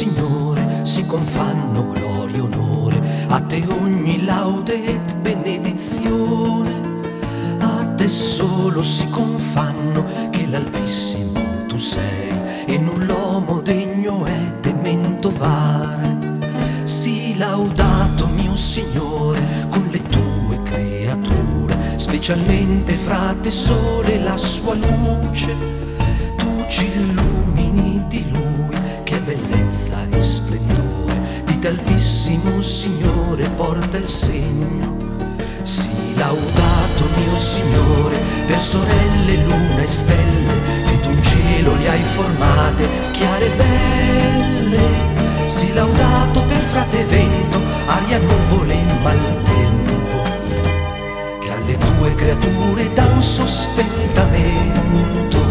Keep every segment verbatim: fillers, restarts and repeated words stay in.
Signore, si confanno gloria e onore, a te ogni laude ed benedizione. A te solo si confanno, che l'Altissimo tu sei, e null'uomo degno è temento vare. Sii laudato mio Signore con le tue creature, specialmente fra te sole la sua luce. Tu ci illumini di Lui, che bellezza e splendore, di t'Altissimo Signore porta il segno. Sii laudato mio Signore per sorelle, luna e stelle, che tu in cielo li hai formate chiare e belle. Sii laudato per frate vento, aria, nuvole e maltempo, che alle tue creature dan sostentamento.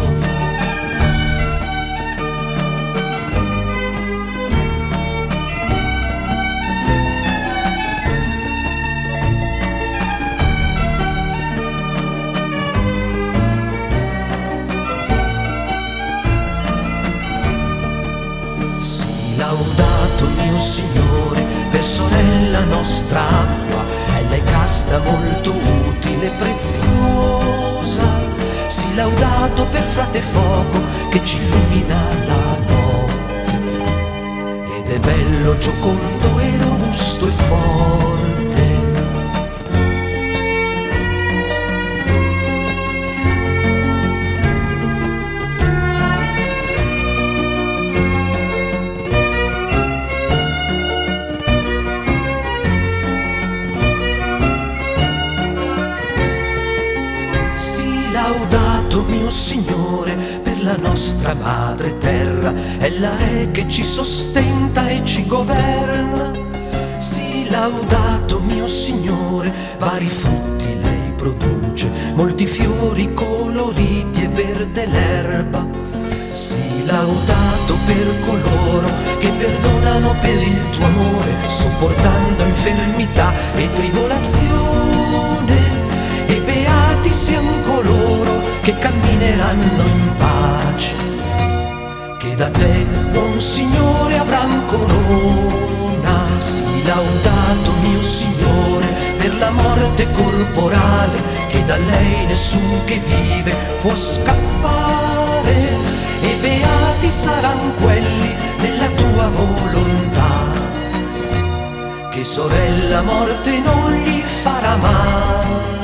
Laudato mio Signore per sorella nostra acqua, ella è casta, molto utile e preziosa. Sii laudato per frate fuoco, che ci illumina la notte, ed è bello, giocondo e robusto e forte. Laudato mio Signore per la nostra madre terra, ella è che ci sostenta e ci governa. Sii laudato mio Signore, vari frutti lei produce, molti fiori coloriti e verde l'erba. Sii laudato per coloro che perdonano per il tuo amore, sopportando infermità e tribolazione. E beati siano coloro che cammineranno in pace, che da te, buon Signore, avran corona. Sii laudato mio Signore per la morte corporale, che da lei nessun che vive può scappare. E beati saran quelli nella tua volontà, che sorella morte non gli farà male.